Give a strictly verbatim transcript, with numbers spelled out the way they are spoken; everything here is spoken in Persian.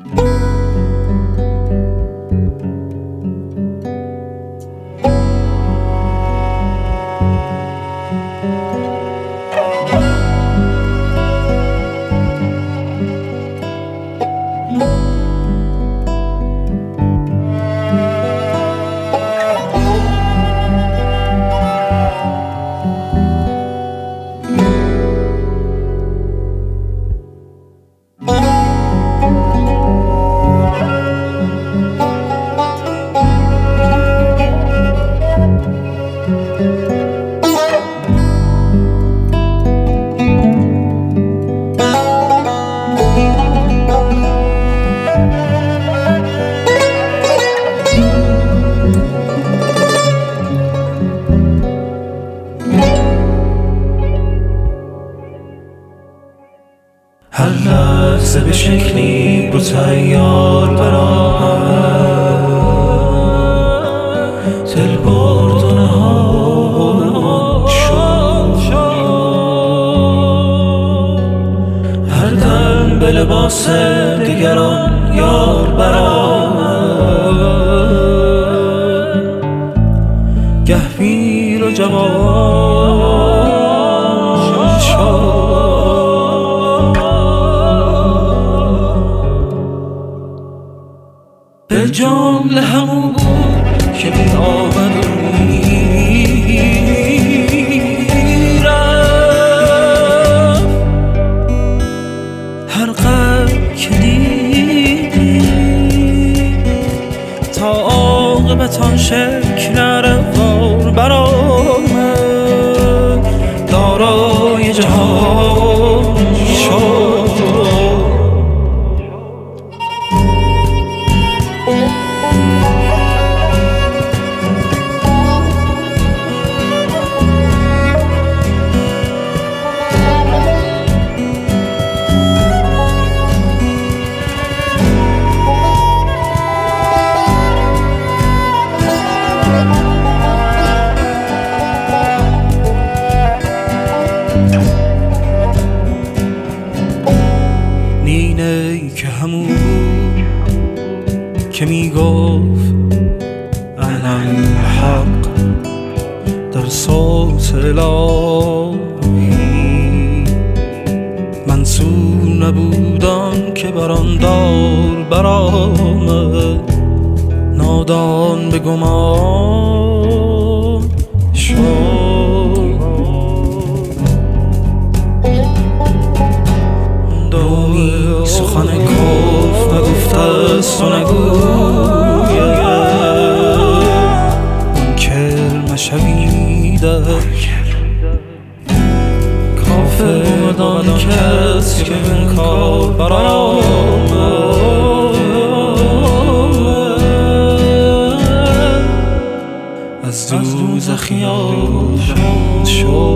هر لحظه به شکلی رو تیار برآمد، دل برد و نهان شد. هر دم به لباس دیگران یار برآمد، گه پیر و جوان شد. به جمله همون بود که می آمد و می رفت، هر قدر که دیدی تا عاقبت آن شکل روار برآمد، دارای جهان شد. نینه که همون بود که میگفت انا حق در صوت الهی، منصور نبودن که بران دار برآمد، نادان به گمان شد. دومی سخن کف نگفته است و نگوید، منکر مشویده کافر دان کس که این کار برآمد، از دوزخیان شد.